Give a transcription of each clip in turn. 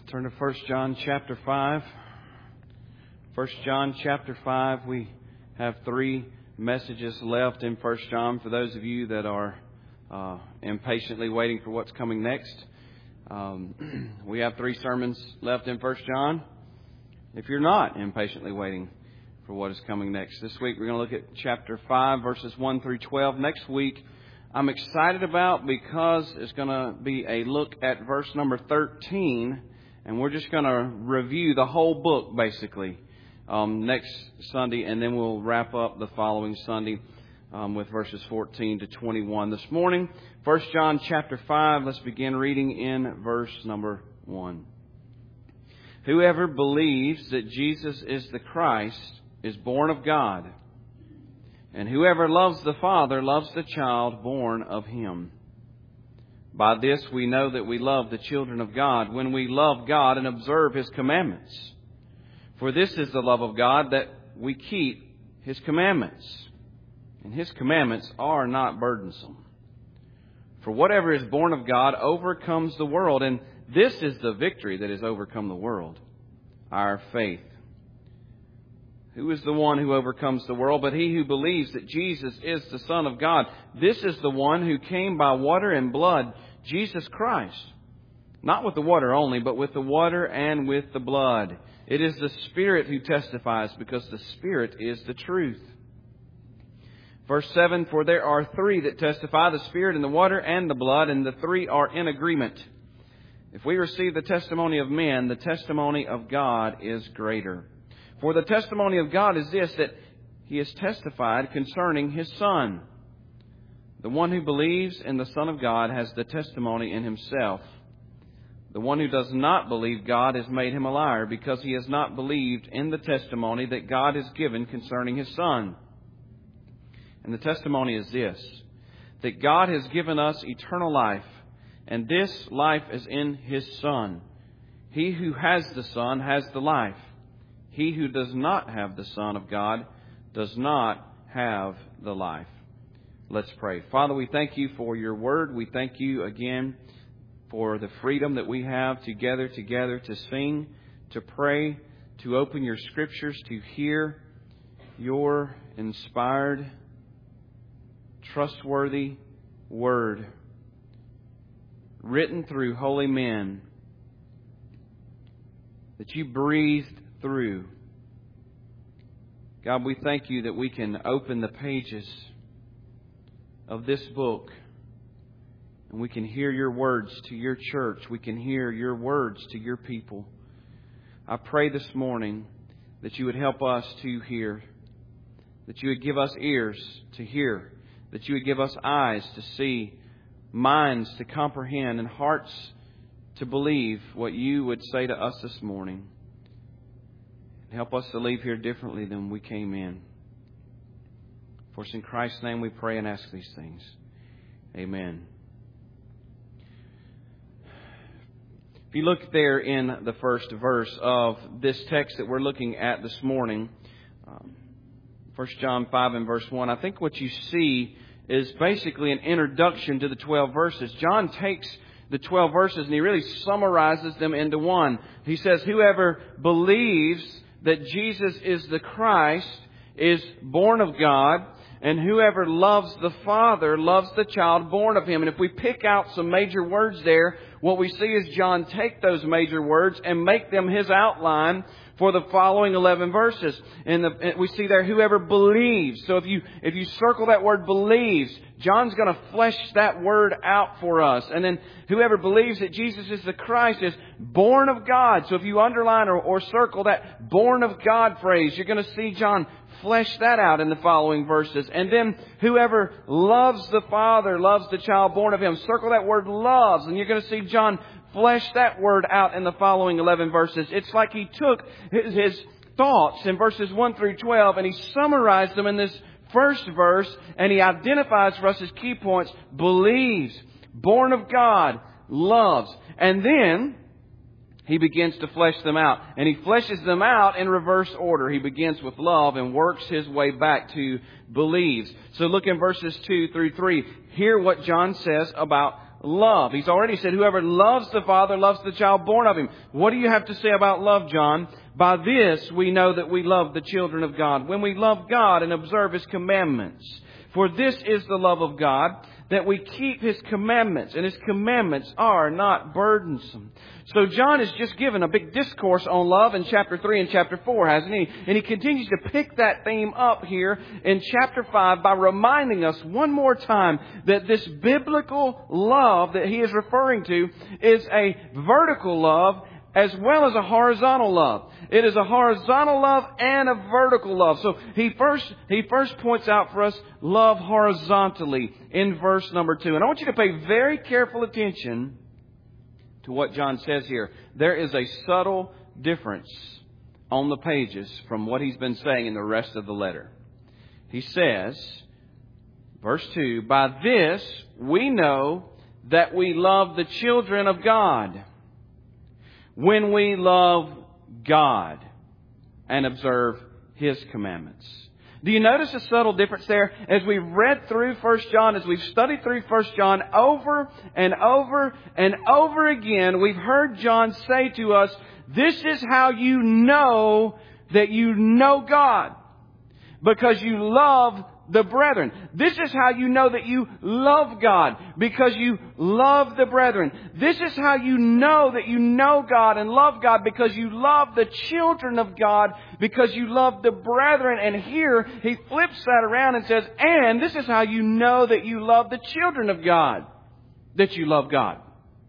Turn to 1 John chapter 5. 1 John chapter 5, we have 3 messages left in 1 John for those of you that are impatiently waiting for what's coming next. We have 3 sermons left in 1 John. If you're not impatiently waiting for what is coming next, this week we're going to look at chapter 5, verses 1 through 12. Next week, I'm excited about because it's going to be a look at verse number 13, and we're just going to review the whole book, basically, next Sunday, and then we'll wrap up the following Sunday with verses 14 to 21. This morning, 1 John chapter 5, let's begin reading in verse number 1. Whoever believes that Jesus is the Christ is born of God, and whoever loves the Father loves the child born of Him. By this we know that we love the children of God, when we love God and observe His commandments. For this is the love of God, that we keep His commandments. And His commandments are not burdensome. For whatever is born of God overcomes the world, and this is the victory that has overcome the world, our faith. Who is the one who overcomes the world but he who believes that Jesus is the Son of God? This is the one who came by water and blood, Jesus Christ. Not with the water only, but with the water and with the blood. It is the Spirit who testifies, because the Spirit is the truth. Verse 7, for there are 3 that testify, the Spirit and the water and the blood, and the 3 are in agreement. If we receive the testimony of men, the testimony of God is greater. For the testimony of God is this, that He has testified concerning His Son. The one who believes in the Son of God has the testimony in himself. The one who does not believe God has made him a liar, because he has not believed in the testimony that God has given concerning His Son. And the testimony is this, that God has given us eternal life, and this life is in His Son. He who has the Son has the life. He who does not have the Son of God does not have the life. Let's pray. Father, we thank You for Your Word. We thank You again for the freedom that we have to gather together to sing, to pray, to open Your Scriptures, to hear Your inspired, trustworthy Word written through holy men that You breathed through. God, we thank You that we can open the pages of this book and we can hear Your words to Your church. We can hear Your words to Your people. I pray this morning that You would help us to hear, that You would give us ears to hear, that You would give us eyes to see, minds to comprehend, and hearts to believe what You would say to us this morning. Help us to leave here differently than we came in. For it's in Christ's name we pray and ask these things. Amen. If you look there in the first verse of this text that we're looking at this morning, 1 John 5 and verse 1, I think what you see is basically an introduction to the 12 verses. John takes the 12 verses and he really summarizes them into one. He says, whoever believes that Jesus is the Christ is born of God, and whoever loves the Father loves the child born of Him. And if we pick out some major words there, what we see is John take those major words and make them his outline for the following 11 verses. And we see there, whoever believes. So if you circle that word believes, John's going to flesh that word out for us. And then whoever believes that Jesus is the Christ is born of God. So if you underline or circle that born of God phrase, you're going to see John flesh that out in the following verses. And then whoever loves the Father loves the child born of Him. Circle that word loves, and you're going to see John flesh that word out in the following 11 verses. It's like he took his thoughts in verses 1 through 12 and he summarized them in this first verse, and he identifies for us his key points: believes, born of God, loves. And then he begins to flesh them out. And he fleshes them out in reverse order. He begins with love and works his way back to believes. So look in verses 2 through 3. Hear what John says about love. He's already said, whoever loves the Father loves the child born of Him. What do you have to say about love, John? By this we know that we love the children of God, when we love God and observe His commandments. For this is the love of God, that we keep His commandments, and His commandments are not burdensome. So John has just given a big discourse on love in chapter 3 and chapter 4, hasn't he? And he continues to pick that theme up here in chapter 5 by reminding us one more time that this biblical love that he is referring to is a vertical love as well as a horizontal love. It is a horizontal love and a vertical love. So he first points out for us love horizontally in verse number 2. And I want you to pay very careful attention to what John says here. There is a subtle difference on the pages from what he's been saying in the rest of the letter. He says, verse 2, by this we know that we love the children of God, when we love God and observe His commandments. Do you notice a subtle difference there? As we've read through 1 John, as we've studied through 1 John over and over and over again, we've heard John say to us, this is how you know that you know God, because you love the brethren. This is how you know that you love God, because you love the brethren. This is how you know that you know God and love God, because you love the children of God, because you love the brethren. And here he flips that around and says, and this is how you know that you love the children of God, that you love God.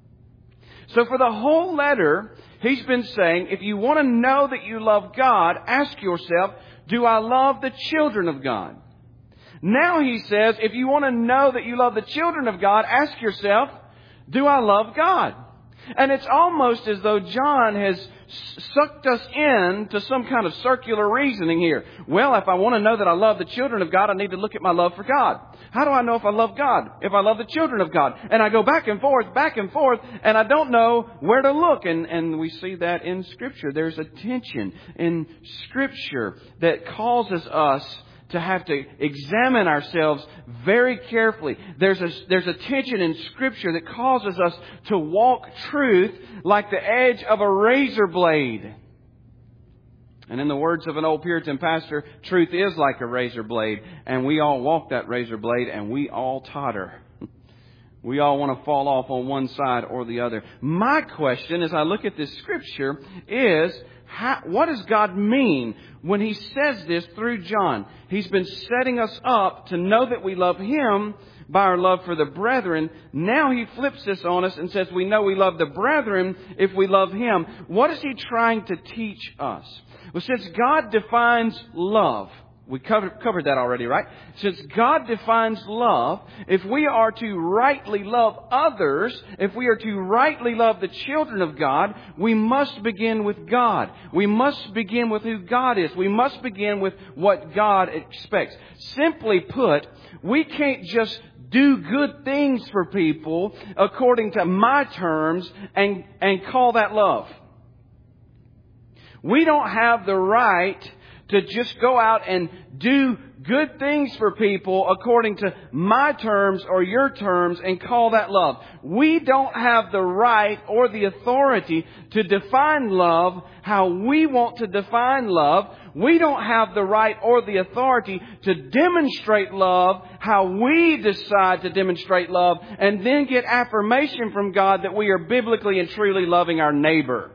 So for the whole letter, he's been saying, if you want to know that you love God, ask yourself, do I love the children of God? Now he says, if you want to know that you love the children of God, ask yourself, do I love God? And it's almost as though John has sucked us into some kind of circular reasoning here. Well, if I want to know that I love the children of God, I need to look at my love for God. How do I know if I love God? If I love the children of God? And I go back and forth, and I don't know where to look. And we see that in Scripture. There's a tension in Scripture that causes us to have to examine ourselves very carefully. There's a tension in Scripture that causes us to walk truth like the edge of a razor blade. And in the words of an old Puritan pastor, truth is like a razor blade, and we all walk that razor blade, and we all totter. We all want to fall off on one side or the other. My question as I look at this Scripture is, what does God mean when He says this through John? He's been setting us up to know that we love Him by our love for the brethren. Now He flips this on us and says we know we love the brethren if we love Him. What is He trying to teach us? Well, since God defines love, we covered that already, right? Since God defines love, if we are to rightly love others, if we are to rightly love the children of God, we must begin with God. We must begin with who God is. We must begin with what God expects. Simply put, we can't just do good things for people according to my terms and call that love. We don't have the right to just go out and do good things for people according to my terms or your terms and call that love. We don't have the right or the authority to define love how we want to define love. We don't have the right or the authority to demonstrate love how we decide to demonstrate love and then get affirmation from God that we are biblically and truly loving our neighbor.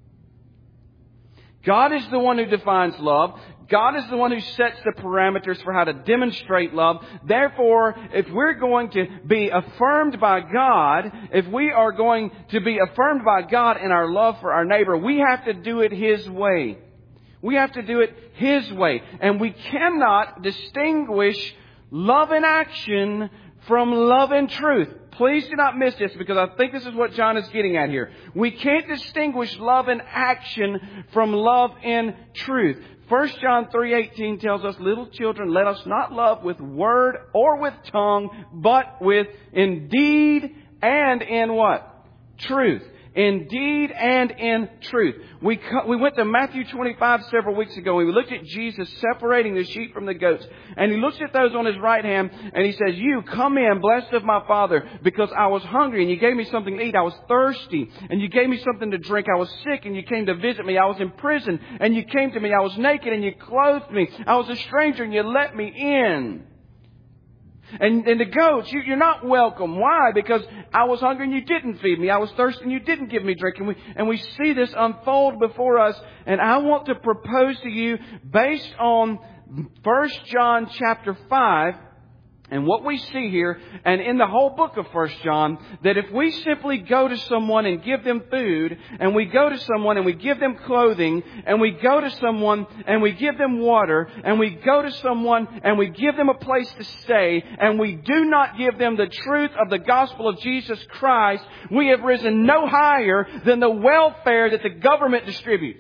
God is the one who defines love. God is the one who sets the parameters for how to demonstrate love. Therefore, if we're going to be affirmed by God, if we are going to be affirmed by God in our love for our neighbor, we have to do it His way. We have to do it His way. And we cannot distinguish love in action from love in truth. Please do not miss this, because I think this is what John is getting at here. We can't distinguish love in action from love in truth. 1 John 3:18 tells us, little children, let us not love with word or with tongue, but in deed and in what? Truth. in deed and in truth. We went to Matthew 25 several weeks ago, and we looked at Jesus separating the sheep from the goats. And He looks at those on His right hand, and He says, "You come in, blessed of my Father, because I was hungry, and you gave me something to eat. I was thirsty, and you gave me something to drink. I was sick, and you came to visit me. I was in prison, and you came to me. I was naked, and you clothed me. I was a stranger, and you let me in." And the goats, you're not welcome. Why? Because I was hungry and you didn't feed me. I was thirsty and you didn't give me drink. And we see this unfold before us. And I want to propose to you, based on 1 John chapter 5, and what we see here, and in the whole book of 1 John, that if we simply go to someone and give them food, and we go to someone and we give them clothing, and we go to someone and we give them water, and we go to someone and we give them a place to stay, and we do not give them the truth of the gospel of Jesus Christ, we have risen no higher than the welfare that the government distributes.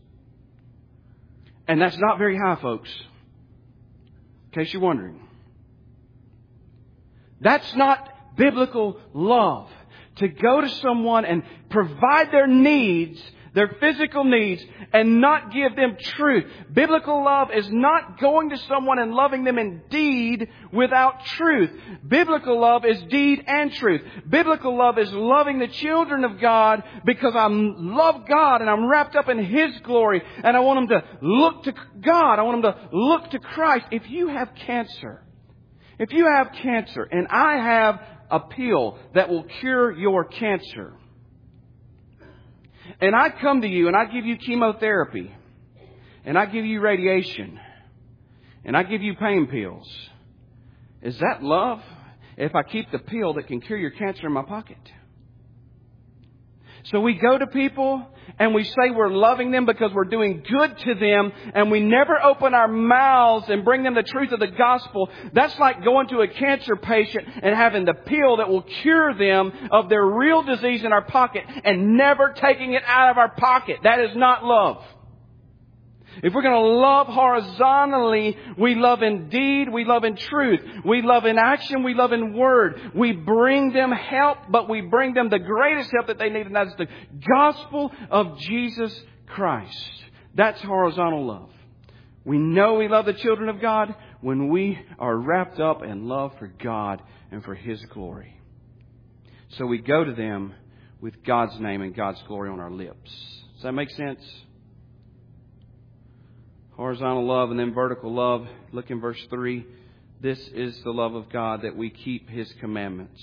And that's not very high, folks. In case you're wondering. That's not biblical love. To go to someone and provide their needs, their physical needs, and not give them truth. Biblical love is not going to someone and loving them in deed without truth. Biblical love is deed and truth. Biblical love is loving the children of God because I love God and I'm wrapped up in His glory, and I want them to look to God. I want them to look to Christ. If you have cancer, and I have a pill that will cure your cancer, and I come to you and I give you chemotherapy, and I give you radiation, and I give you pain pills, is that love if I keep the pill that can cure your cancer in my pocket? So we go to people and we say we're loving them because we're doing good to them, and we never open our mouths and bring them the truth of the gospel. That's like going to a cancer patient and having the pill that will cure them of their real disease in our pocket and never taking it out of our pocket. That is not love. If we're going to love horizontally, we love in deed, we love in truth, we love in action, we love in word. We bring them help, but we bring them the greatest help that they need, and that's the gospel of Jesus Christ. That's horizontal love. We know we love the children of God when we are wrapped up in love for God and for His glory. So we go to them with God's name and God's glory on our lips. Does that make sense? Horizontal love and then vertical love. Look in verse 3. This is the love of God, that we keep His commandments.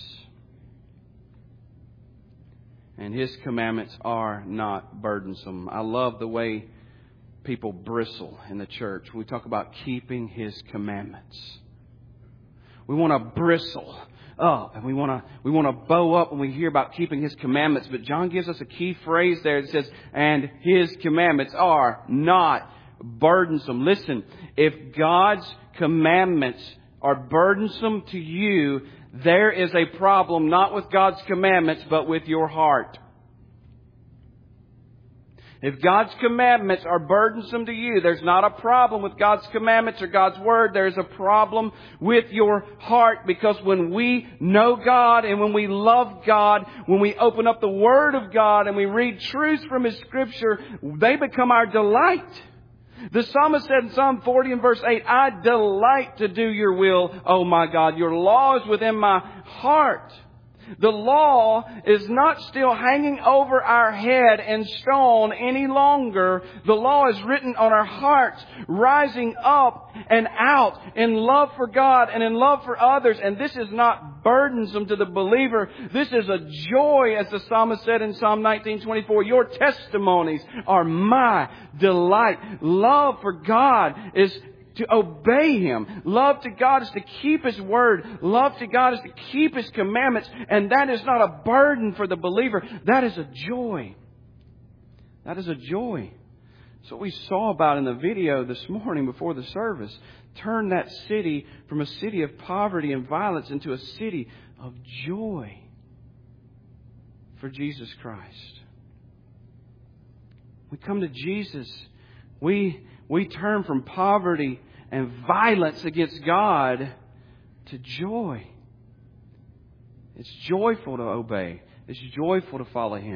And His commandments are not burdensome. I love the way people bristle in the church when we talk about keeping His commandments. We want to bristle up and we want to bow up when we hear about keeping His commandments. But John gives us a key phrase there that says, and His commandments are not burdensome. Listen, if God's commandments are burdensome to you, there is a problem not with God's commandments, but with your heart. If God's commandments are burdensome to you, there's not a problem with God's commandments or God's Word. There's a problem with your heart, because when we know God and when we love God, when we open up the Word of God and we read truths from His Scripture, they become our delight. The psalmist said in Psalm 40 and verse 8, I delight to do your will, O my God. Your law is within my heart. The law is not still hanging over our head in stone any longer. The law is written on our hearts, rising up and out in love for God and in love for others. And this is not burdensome to the believer. This is a joy, as the psalmist said in Psalm 19:24. Your testimonies are my delight. Love for God is to obey Him. Love to God is to keep His Word. Love to God is to keep His commandments. And that is not a burden for the believer. That is a joy. That is a joy. So we saw about in the video this morning before the service. Turn that city from a city of poverty and violence into a city of joy for Jesus Christ. We come to Jesus. We turn from poverty and violence against God to joy. It's joyful to obey. It's joyful to follow Him.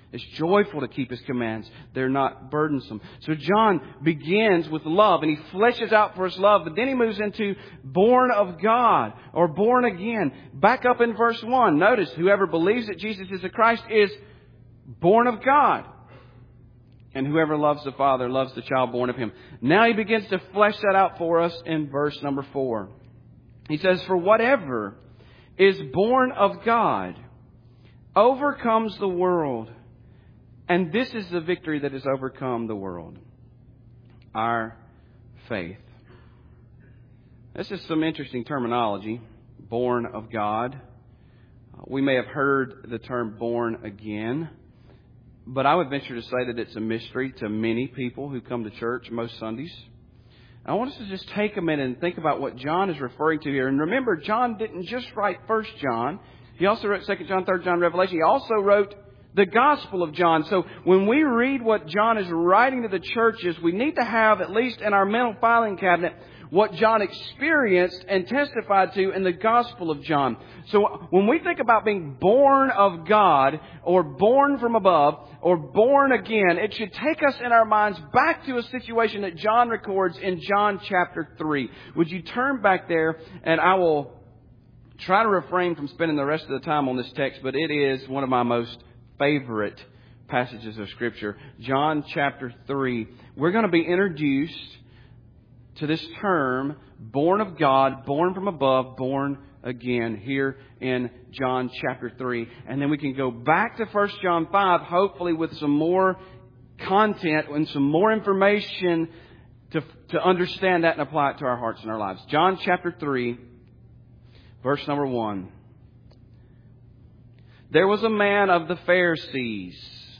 It's joyful to keep His commands. They're not burdensome. So John begins with love, and he fleshes out for us love, but then he moves into born of God, or born again. Back up in verse 1. Notice, whoever believes that Jesus is the Christ is born of God. And whoever loves the Father loves the child born of Him. Now he begins to flesh that out for us in verse number 4. He says, for whatever is born of God overcomes the world. And this is the victory that has overcome the world. Our faith. This is some interesting terminology. Born of God. We may have heard the term born again. But I would venture to say that it's a mystery to many people who come to church most Sundays. I want us to just take a minute and think about what John is referring to here. And remember, John didn't just write 1 John. He also wrote 2 John, 3 John, Revelation. He also wrote the Gospel of John. So when we read what John is writing to the churches, we need to have, at least in our mental filing cabinet, what John experienced and testified to in the Gospel of John. So when we think about being born of God, or born from above, or born again, it should take us in our minds back to a situation that John records in John chapter 3. Would you turn back there, and I will try to refrain from spending the rest of the time on this text, but it is one of my most favorite passages of Scripture. John chapter 3. We're going to be introduced to this term, born of God, born from above, born again, here in John chapter 3. And then we can go back to 1 John 5, hopefully with some more content and some more information to understand that and apply it to our hearts and our lives. John chapter 3, verse number 1. There was a man of the Pharisees.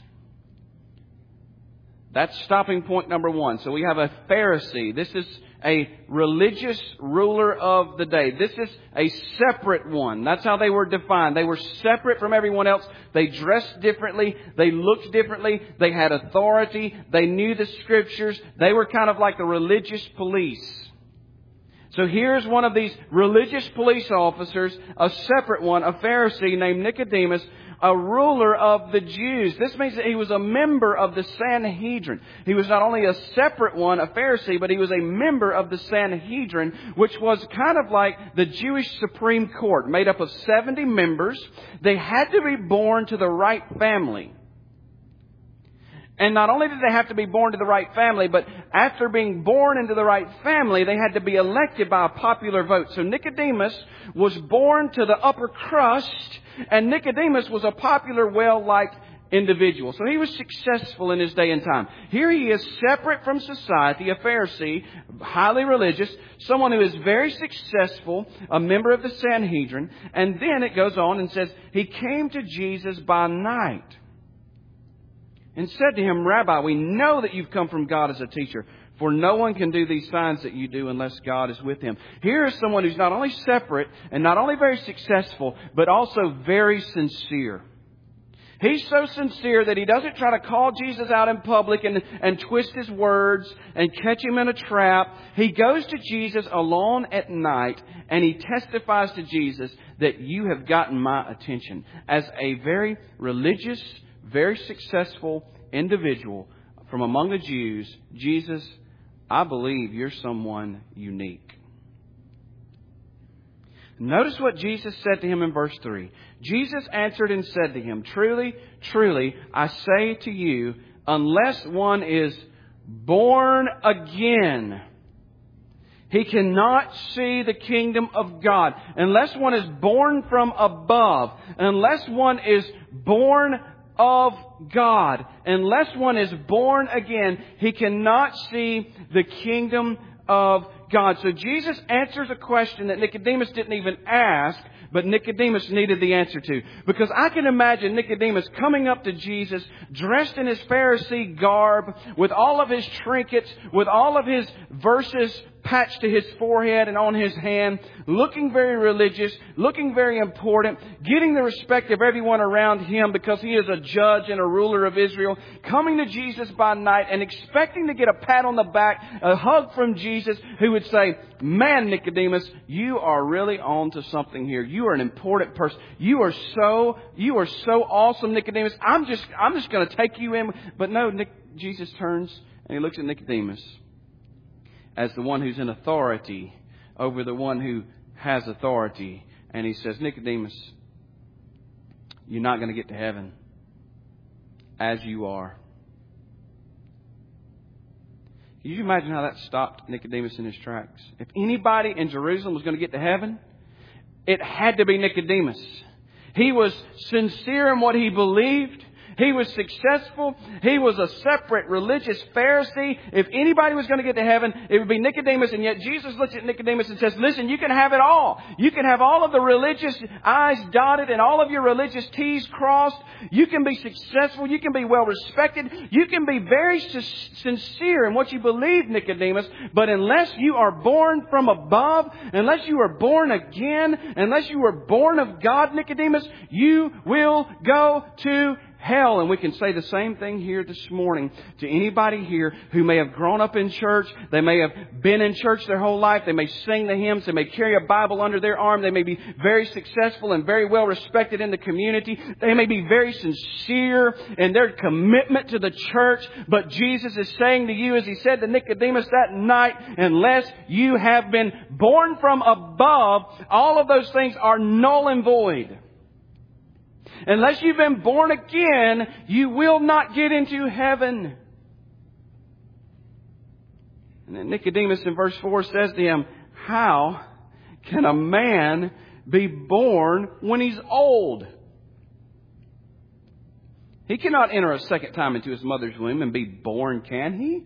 That's stopping point number 1. So we have a Pharisee. This is a religious ruler of the day. This is a separate one. That's how they were defined. They were separate from everyone else. They dressed differently. They looked differently. They had authority. They knew the Scriptures. They were kind of like the religious police. So here's one of these religious police officers, a separate one, a Pharisee named Nicodemus, a ruler of the Jews. This means that he was a member of the Sanhedrin. He was not only a separate one, a Pharisee, but he was a member of the Sanhedrin, which was kind of like the Jewish Supreme Court, made up of 70 members. They had to be born to the right family. And not only did they have to be born to the right family, but after being born into the right family, they had to be elected by a popular vote. So Nicodemus was born to the upper crust, and Nicodemus was a popular, well-liked individual. So he was successful in his day and time. Here he is, separate from society, a Pharisee, highly religious, someone who is very successful, a member of the Sanhedrin. And then it goes on and says, he came to Jesus by night and said to him, Rabbi, we know that you've come from God as a teacher, for no one can do these signs that you do unless God is with him. Here is someone who's not only separate and not only very successful, but also very sincere. He's so sincere that he doesn't try to call Jesus out in public and twist his words and catch him in a trap. He goes to Jesus alone at night and he testifies to Jesus that you have gotten my attention. As a very religious, very successful individual from among the Jews, Jesus, I believe you're someone unique. Notice what Jesus said to him in verse 3. Jesus answered and said to him, Truly, truly, I say to you, unless one is born again, he cannot see the kingdom of God. Unless one is born from above, unless one is born of God, unless one is born again, he cannot see the kingdom of God. So Jesus answers a question that Nicodemus didn't even ask, but Nicodemus needed the answer to. Because I can imagine Nicodemus coming up to Jesus, dressed in his Pharisee garb, with all of his trinkets, with all of his verses patch to his forehead and on his hand, looking very religious, looking very important, getting the respect of everyone around him because he is a judge and a ruler of Israel, coming to Jesus by night and expecting to get a pat on the back, a hug from Jesus, who would say, "Man, Nicodemus, you are really on to something here. You are an important person. You are so awesome, Nicodemus. I'm just going to take you in." But no, Jesus turns and he looks at Nicodemus as the one who's in authority over the one who has authority. And he says, "Nicodemus, you're not going to get to heaven as you are." Can you imagine how that stopped Nicodemus in his tracks? If anybody in Jerusalem was going to get to heaven, it had to be Nicodemus. He was sincere in what he believed. He was successful. He was a separate religious Pharisee. If anybody was going to get to heaven, it would be Nicodemus. And yet Jesus looks at Nicodemus and says, "Listen, you can have it all. You can have all of the religious I's dotted and all of your religious T's crossed. You can be successful. You can be well respected. You can be very sincere in what you believe, Nicodemus. But unless you are born from above, unless you are born again, unless you are born of God, Nicodemus, you will go to hell." And we can say the same thing here this morning to anybody here who may have grown up in church. They may have been in church their whole life. They may sing the hymns. They may carry a Bible under their arm. They may be very successful and very well respected in the community. They may be very sincere in their commitment to the church. But Jesus is saying to you, as He said to Nicodemus that night, unless you have been born from above, all of those things are null and void. Unless you've been born again, you will not get into heaven. And then Nicodemus in verse 4 says to him, "How can a man be born when he's old?" He cannot enter a second time into his mother's womb and be born, can he?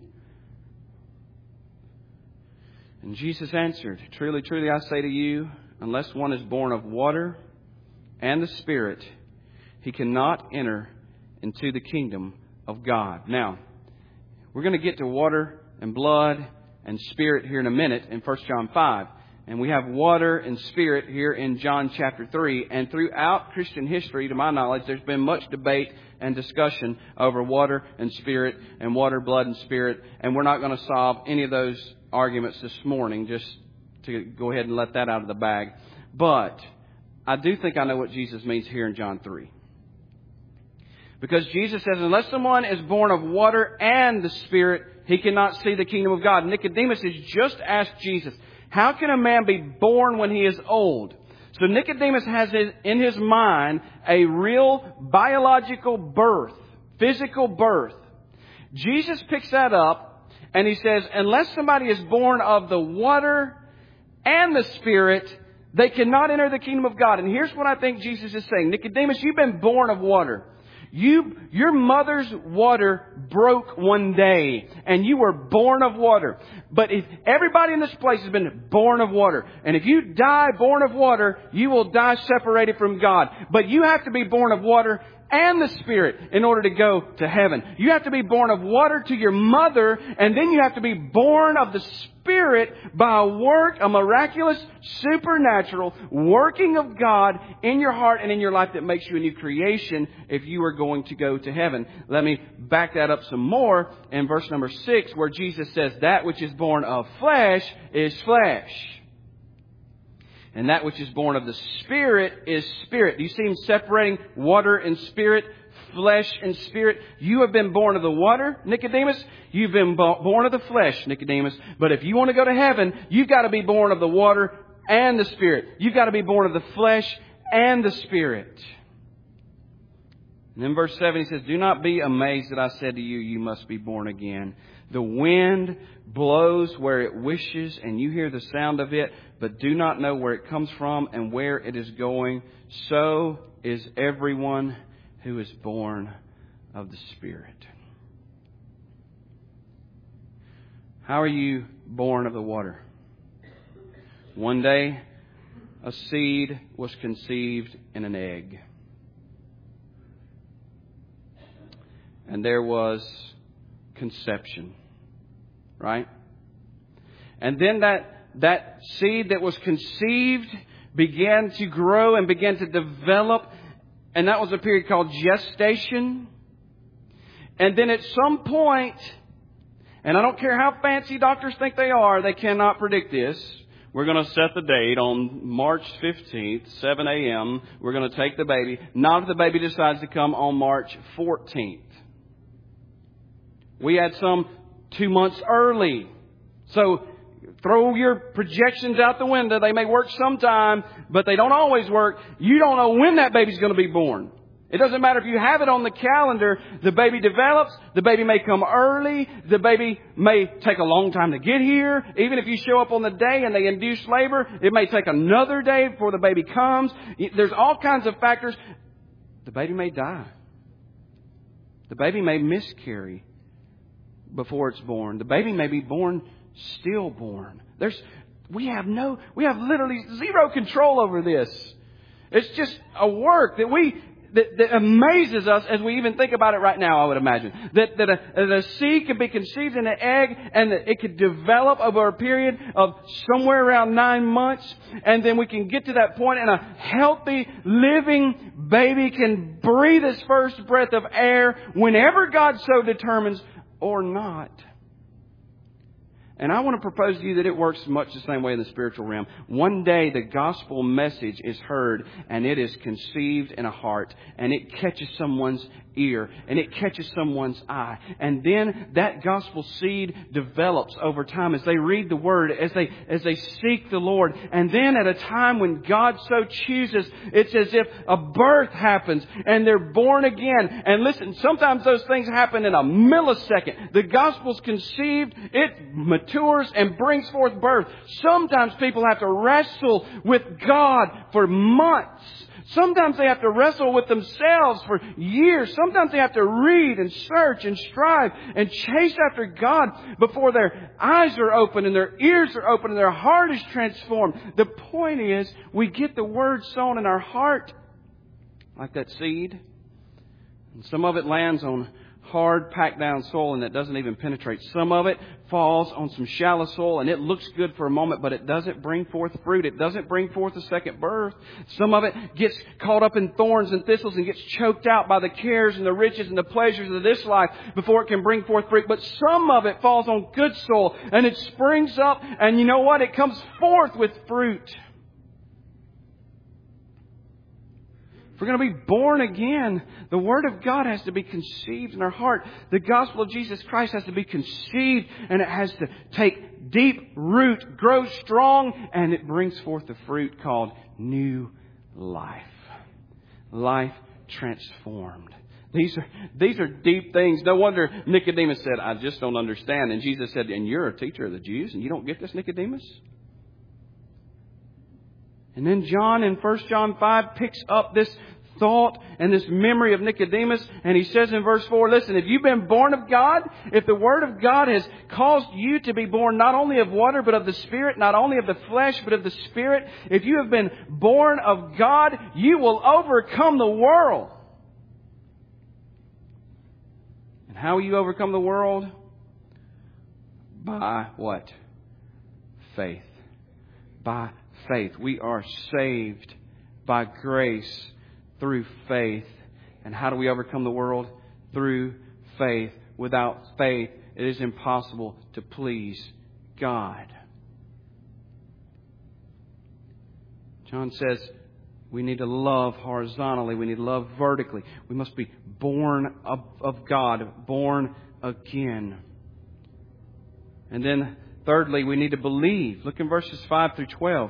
And Jesus answered, "Truly, truly, I say to you, unless one is born of water and the Spirit, he cannot enter into the kingdom of God." Now, we're going to get to water and blood and Spirit here in a minute in 1 John 5. And we have water and Spirit here in John chapter 3. And throughout Christian history, to my knowledge, there's been much debate and discussion over water and Spirit and water, blood and Spirit. And we're not going to solve any of those arguments this morning, just to go ahead and let that out of the bag. But I do think I know what Jesus means here in John 3. Because Jesus says, unless someone is born of water and the Spirit, he cannot see the kingdom of God. Nicodemus has just asked Jesus, how can a man be born when he is old? So Nicodemus has in his mind a real biological birth, physical birth. Jesus picks that up and he says, unless somebody is born of the water and the Spirit, they cannot enter the kingdom of God. And here's what I think Jesus is saying. Nicodemus, you've been born of water. Your mother's water broke one day and you were born of water. But if everybody in this place has been born of water, and if you die born of water, you will die separated from God. But you have to be born of water and the Spirit in order to go to heaven. You have to be born of water to your mother, and then you have to be born of the Spirit by a work, a miraculous, supernatural working of God in your heart and in your life that makes you a new creation if you are going to go to heaven. Let me back that up some more in verse number 6, where Jesus says, that which is born of flesh is flesh, and that which is born of the Spirit is spirit. Do you see him separating water and spirit, flesh and spirit? You have been born of the water, Nicodemus. You've been born of the flesh, Nicodemus. But if you want to go to heaven, you've got to be born of the water and the Spirit. You've got to be born of the flesh and the Spirit. And in verse 7 he says, do not be amazed that I said to you, you must be born again. The wind blows where it wishes, and you hear the sound of it, but do not know where it comes from and where it is going. So is everyone who is born of the Spirit. How are you born of the water? One day, a seed was conceived in an egg. And there was conception, right? And then that seed that was conceived began to grow and began to develop. And that was a period called gestation. And then at some point, and I don't care how fancy doctors think they are, they cannot predict this. We're going to set the date on March 15th, 7 a.m. We're going to take the baby. Not if the baby decides to come on March 14th. We had some 2 months early. So throw your projections out the window. They may work sometime, but they don't always work. You don't know when that baby's going to be born. It doesn't matter if you have it on the calendar. The baby develops. The baby may come early. The baby may take a long time to get here. Even if you show up on the day and they induce labor, it may take another day before the baby comes. There's all kinds of factors. The baby may die. The baby may miscarry before it's born. The baby may be born stillborn. We have literally zero control over this. It's just a work that amazes us as we even think about it right now, I would imagine. That a seed could be conceived in an egg and that it could develop over a period of somewhere around 9 months. And then we can get to that point and a healthy, living baby can breathe his first breath of air whenever God so determines or not. And I want to propose to you that it works much the same way in the spiritual realm. One day the gospel message is heard and it is conceived in a heart and it catches someone's ear and it catches someone's eye. And then that gospel seed develops over time as they read the Word, as they seek the Lord. And then at a time when God so chooses, it's as if a birth happens and they're born again. And listen, sometimes those things happen in a millisecond. The gospel's conceived, it matures and brings forth birth. Sometimes people have to wrestle with God for months. Sometimes they have to wrestle with themselves for years. Sometimes they have to read and search and strive and chase after God before their eyes are open and their ears are open and their heart is transformed. The point is, we get the Word sown in our heart like that seed. And some of it lands on hard, packed down soil and that doesn't even penetrate. Some of it falls on some shallow soil and it looks good for a moment, but it doesn't bring forth fruit. It doesn't bring forth a second birth. Some of it gets caught up in thorns and thistles and gets choked out by the cares and the riches and the pleasures of this life before it can bring forth fruit. But some of it falls on good soil and it springs up, and you know what? It comes forth with fruit. If we're going to be born again, the Word of God has to be conceived in our heart. The gospel of Jesus Christ has to be conceived, and it has to take deep root, grow strong, and it brings forth the fruit called new life. Life transformed. These are deep things. No wonder Nicodemus said, I just don't understand. And Jesus said, and you're a teacher of the Jews, and you don't get this, Nicodemus? And then John in 1 John 5 picks up this thought and this memory of Nicodemus. And he says in verse 4, listen, if you've been born of God, if the Word of God has caused you to be born not only of water but of the Spirit, not only of the flesh but of the Spirit, if you have been born of God, you will overcome the world. And how will you overcome the world? By what? Faith. By faith. We are saved by grace through faith. And how do we overcome the world? Through faith. Without faith, it is impossible to please God. John says we need to love horizontally. We need to love vertically. We must be born of God, born again. And then thirdly, we need to believe. Look in verses 5 through 12.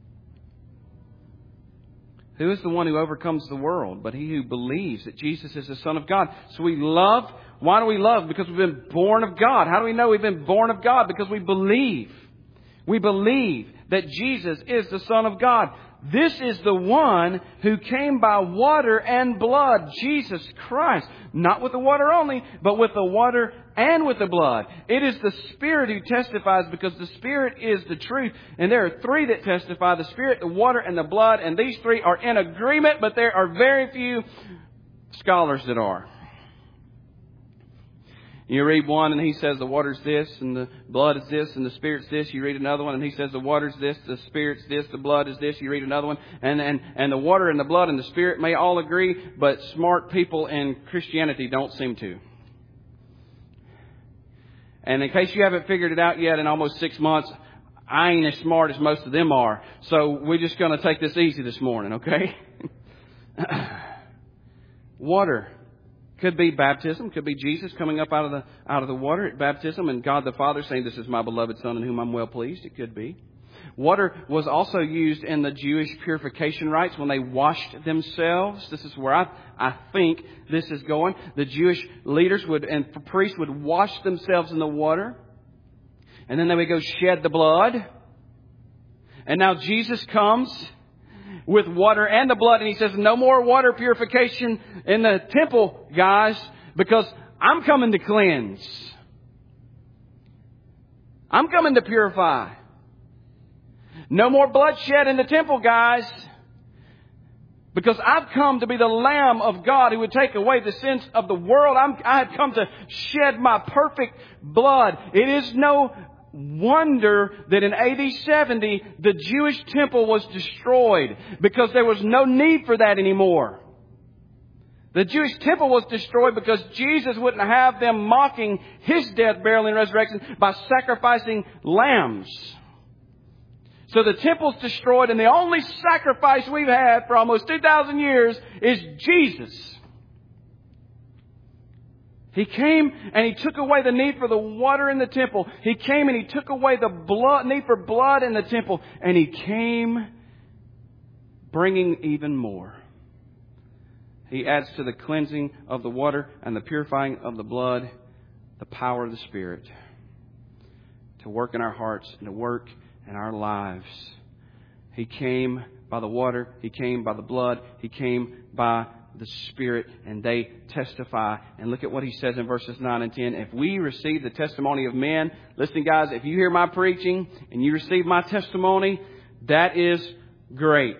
Who is the one who overcomes the world but he who believes that Jesus is the Son of God? So we love. Why do we love? Because we've been born of God. How do we know we've been born of God? Because we believe. We believe that Jesus is the Son of God. This is the one who came by water and blood, Jesus Christ. Not with the water only, but with the water and with the blood. It is the Spirit who testifies, because the Spirit is the truth. And there are three that testify, the Spirit, the water, and the blood. And these three are in agreement, but there are very few scholars that are. You read one and he says the water's this and the blood is this and the Spirit's this. You read another one and he says the water's this, the Spirit's this, the blood is this. You read another one and the water and the blood and the Spirit may all agree, but smart people in Christianity don't seem to. And in case you haven't figured it out yet, in almost 6 months, I ain't as smart as most of them are. So we're just going to take this easy this morning, okay? Water. Could be baptism. Could be Jesus coming up out of the water at baptism and God the Father saying, "This is my beloved Son in whom I'm well pleased." It could be. Water was also used in the Jewish purification rites when they washed themselves. This is where I think this is going. The Jewish leaders and priests would wash themselves in the water. And then they would go shed the blood. And now Jesus comes with water and the blood. And He says, "No more water purification in the temple, guys, because I'm coming to cleanse. I'm coming to purify. No more bloodshed in the temple, guys, because I've come to be the Lamb of God who would take away the sins of the world. I have come to shed my perfect blood." It is no wonder that in AD 70 the Jewish temple was destroyed, because there was no need for that anymore. The Jewish temple was destroyed because Jesus wouldn't have them mocking His death, burial, and resurrection by sacrificing lambs. So the temple's destroyed, and the only sacrifice we've had for almost 2,000 years is Jesus. He came and He took away the need for the water in the temple. He came and He took away the need for blood in the temple. And He came bringing even more. He adds to the cleansing of the water and the purifying of the blood the power of the Spirit to work in our hearts and to work in our lives. He came by the water. He came by the blood. He came by the Spirit, and they testify. And look at what He says in verses 9 and 10. If we receive the testimony of men, listen guys, if you hear my preaching and you receive my testimony, that is great.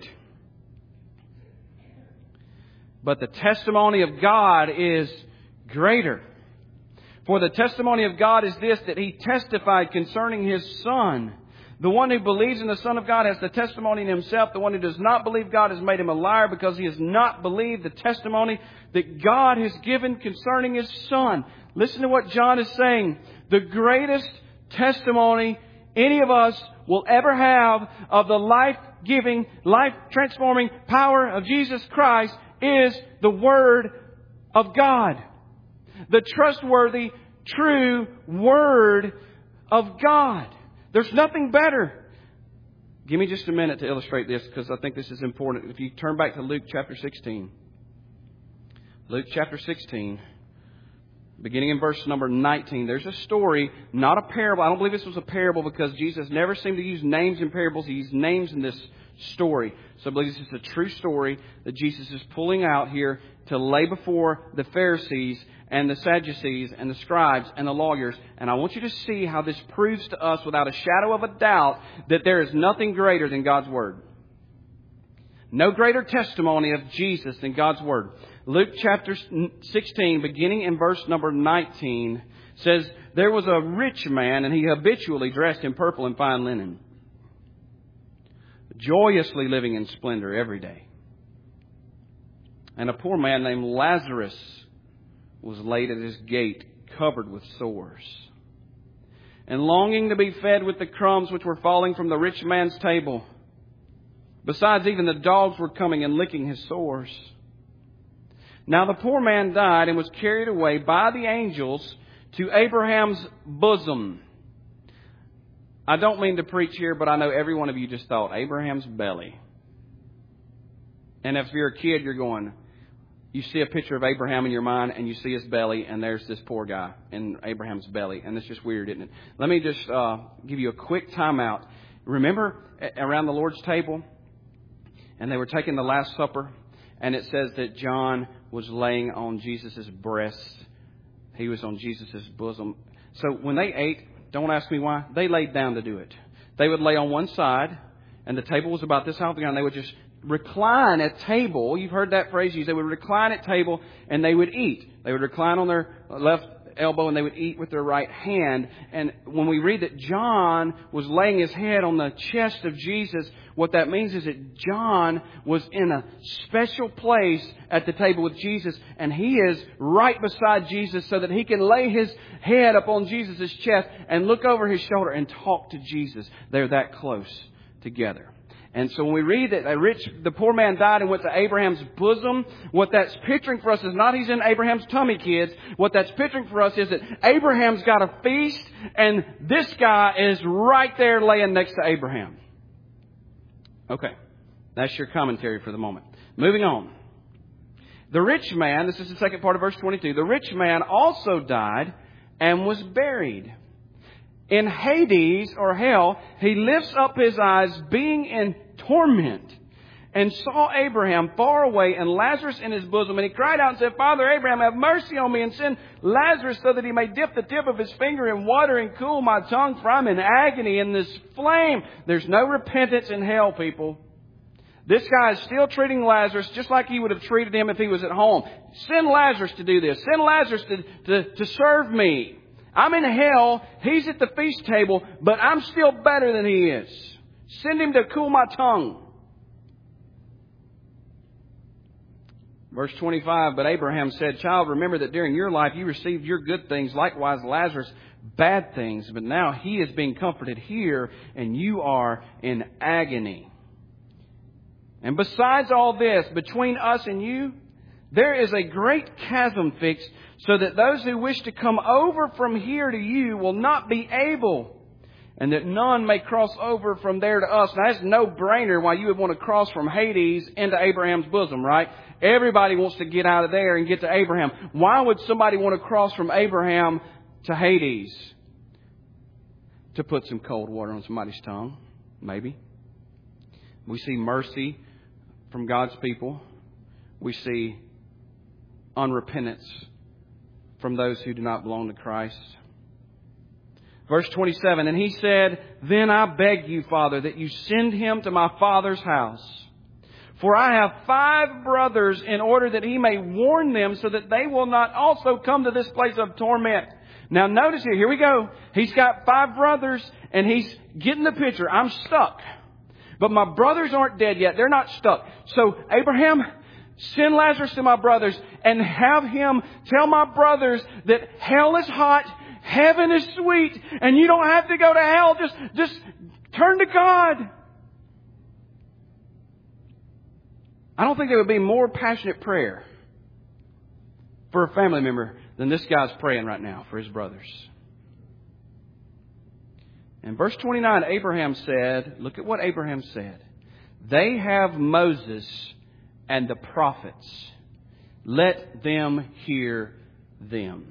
But the testimony of God is greater. For the testimony of God is this, that He testified concerning His Son. The one who believes in the Son of God has the testimony in himself. The one who does not believe God has made him a liar, because he has not believed the testimony that God has given concerning His Son. Listen to what John is saying. The greatest testimony any of us will ever have of the life-giving, life-transforming power of Jesus Christ is the Word of God. The trustworthy, true Word of God. There's nothing better. Give me just a minute to illustrate this, because I think this is important. If you turn back to Luke chapter 16. Luke chapter 16, beginning in verse number 19. There's a story, not a parable. I don't believe this was a parable, because Jesus never seemed to use names in parables. He used names in this story. So I believe this is a true story that Jesus is pulling out here to lay before the Pharisees and the Sadducees and the scribes and the lawyers. And I want you to see how this proves to us without a shadow of a doubt that there is nothing greater than God's Word. No greater testimony of Jesus than God's Word. Luke chapter 16, beginning in verse number 19, says, "There was a rich man, and he habitually dressed in purple and fine linen, joyously living in splendor every day. And a poor man named Lazarus was laid at his gate, covered with sores, and longing to be fed with the crumbs which were falling from the rich man's table. Besides, even the dogs were coming and licking his sores. Now the poor man died and was carried away by the angels to Abraham's bosom." I don't mean to preach here, but I know every one of you just thought, Abraham's belly. And if you're a kid, you're going, you see a picture of Abraham in your mind and you see his belly, and there's this poor guy in Abraham's belly. And it's just weird, isn't it? Let me just give you a quick timeout. Remember around the Lord's table, and they were taking the Last Supper, and it says that John was laying on Jesus' breast. He was on Jesus' bosom. So when they ate, don't ask me why, they laid down to do it. They would lay on one side, and the table was about this high off the ground. They would just recline at table. You've heard that phrase used. They would recline at table and they would eat. They would recline on their left elbow and they would eat with their right hand. And when we read that John was laying his head on the chest of Jesus, what that means is that John was in a special place at the table with Jesus, and he is right beside Jesus so that he can lay his head upon Jesus' chest and look over his shoulder and talk to Jesus. They're that close together. And so when we read that the poor man died and went to Abraham's bosom, what that's picturing for us is not he's in Abraham's tummy, kids. What that's picturing for us is that Abraham's got a feast and this guy is right there laying next to Abraham. Okay, that's your commentary for the moment. Moving on. The rich man, this is the second part of verse 22, the rich man also died and was buried. In Hades, or hell, he lifts up his eyes, being in torment, and saw Abraham far away and Lazarus in his bosom. And he cried out and said, Father Abraham, have mercy on me and send Lazarus so that he may dip the tip of his finger in water and cool my tongue, for I'm in agony in this flame. There's no repentance in hell, people. This guy is still treating Lazarus just like he would have treated him if he was at home. Send Lazarus to do this. Send Lazarus to serve me. I'm in hell, he's at the feast table, but I'm still better than he is. Send him to cool my tongue. Verse 25, but Abraham said, Child, remember that during your life you received your good things, likewise Lazarus bad things, but now he is being comforted here and you are in agony. And besides all this, between us and you, there is a great chasm fixed, so that those who wish to come over from here to you will not be able, and that none may cross over from there to us. Now, that's no brainer why you would want to cross from Hades into Abraham's bosom, right? Everybody wants to get out of there and get to Abraham. Why would somebody want to cross from Abraham to Hades? To put some cold water on somebody's tongue, maybe. We see mercy from God's people. We see unrepentance from those who do not belong to Christ. Verse 27, and he said, Then I beg you, Father, that you send him to my father's house. For I have 5 brothers, in order that he may warn them, so that they will not also come to this place of torment. Now notice here we go. He's got 5 brothers, and he's getting the picture. I'm stuck. But my brothers aren't dead yet. They're not stuck. So Abraham, send Lazarus to my brothers and have him tell my brothers that hell is hot, heaven is sweet, and you don't have to go to hell. Just turn to God. I don't think there would be more passionate prayer for a family member than this guy's praying right now for his brothers. In verse 29, Abraham said, look at what Abraham said. They have Moses and the prophets. Let them hear them.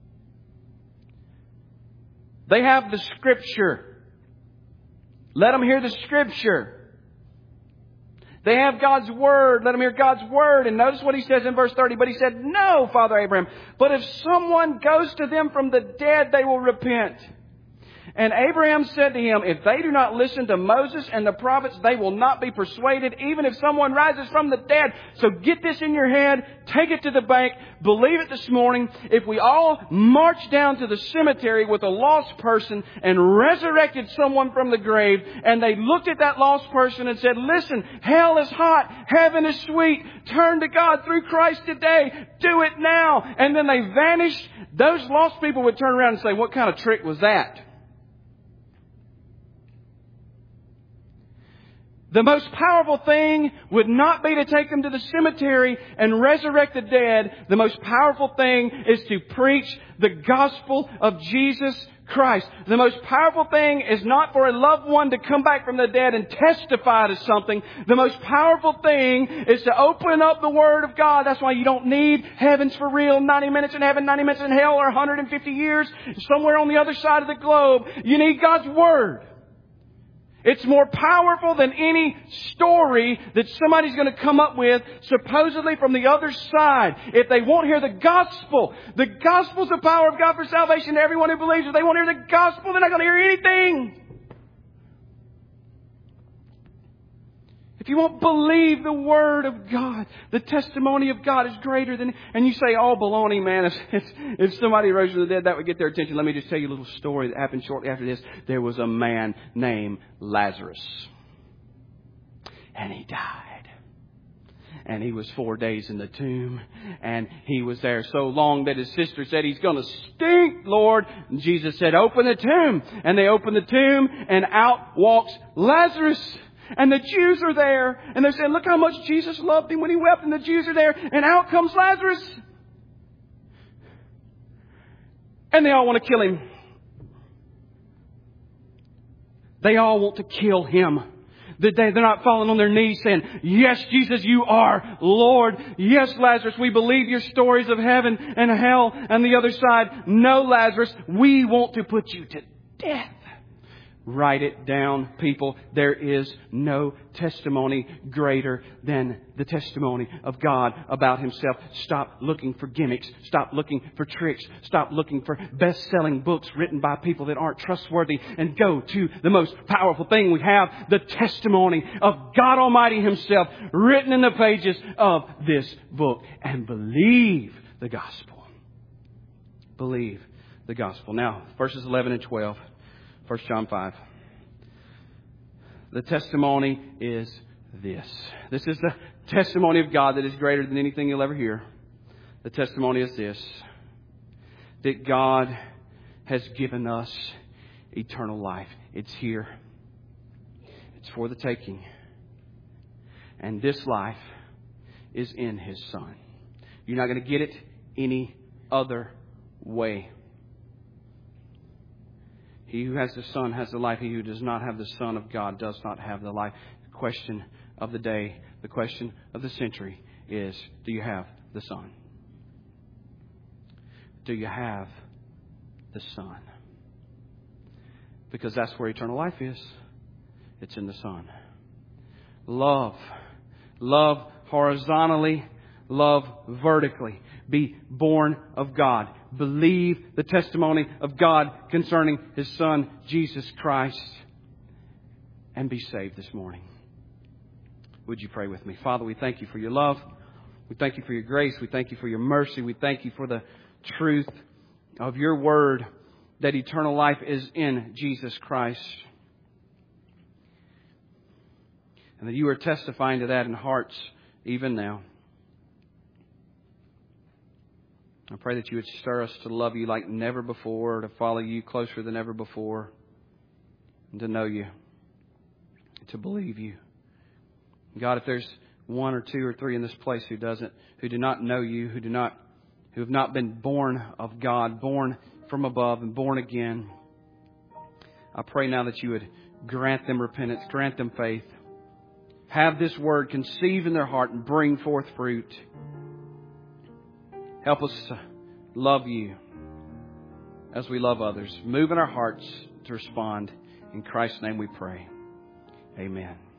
They have the Scripture. Let them hear the Scripture. They have God's Word. Let them hear God's Word. And notice what he says in verse 30. But he said, No, Father Abraham, but if someone goes to them from the dead, they will repent. And Abraham said to him, If they do not listen to Moses and the prophets, they will not be persuaded, even if someone rises from the dead. So get this in your head. Take it to the bank. Believe it this morning. If we all marched down to the cemetery with a lost person and resurrected someone from the grave, and they looked at that lost person and said, Listen, hell is hot. Heaven is sweet. Turn to God through Christ today. Do it now. And then they vanished. Those lost people would turn around and say, What kind of trick was that? The most powerful thing would not be to take them to the cemetery and resurrect the dead. The most powerful thing is to preach the gospel of Jesus Christ. The most powerful thing is not for a loved one to come back from the dead and testify to something. The most powerful thing is to open up the Word of God. That's why you don't need heaven's for real, 90 minutes in heaven, 90 minutes in hell, or 150 years somewhere on the other side of the globe. You need God's Word. It's more powerful than any story that somebody's going to come up with, supposedly from the other side. If they won't hear the gospel's the power of God for salvation to everyone who believes. If they won't hear the gospel, they're not going to hear anything. If you won't believe the Word of God, the testimony of God is greater than... And you say, oh, baloney, man. If somebody rose from the dead, that would get their attention. Let me just tell you a little story that happened shortly after this. There was a man named Lazarus. And he died. And he was 4 days in the tomb. And he was there so long that his sister said, he's going to stink, Lord. And Jesus said, open the tomb. And they opened the tomb, and out walks Lazarus. And the Jews are there. And they're saying, look how much Jesus loved him when he wept. And the Jews are there. And out comes Lazarus. And they all want to kill him. They all want to kill him. They're not falling on their knees saying, yes, Jesus, you are Lord. Yes, Lazarus, we believe your stories of heaven and hell and the other side. No, Lazarus, we want to put you to death. Write it down, people. There is no testimony greater than the testimony of God about Himself. Stop looking for gimmicks. Stop looking for tricks. Stop looking for best-selling books written by people that aren't trustworthy. And go to the most powerful thing we have, the testimony of God Almighty Himself, written in the pages of this book. And believe the gospel. Believe the gospel. Now, verses 11 and 12. 1 John 5. The testimony is this. This is the testimony of God that is greater than anything you'll ever hear. The testimony is this. That God has given us eternal life. It's here. It's for the taking. And this life is in His Son. You're not going to get it any other way. He who has the Son has the life. He who does not have the Son of God does not have the life. The question of the day, the question of the century is, do you have the Son? Do you have the Son? Because that's where eternal life is. It's in the Son. Love. Love horizontally. Love vertically. Be born of God. Believe the testimony of God concerning His Son, Jesus Christ. And be saved this morning. Would you pray with me? Father, we thank You for Your love. We thank You for Your grace. We thank You for Your mercy. We thank You for the truth of Your word that eternal life is in Jesus Christ. And that You are testifying to that in hearts even now. I pray that You would stir us to love You like never before, to follow You closer than ever before, and to know You, and to believe You. God, if there's one or two or three in this place who do not know You, who have not been born of God, born from above and born again, I pray now that You would grant them repentance, grant them faith. Have this word conceive in their heart and bring forth fruit. Help us to love You as we love others. Move in our hearts to respond. In Christ's name we pray. Amen.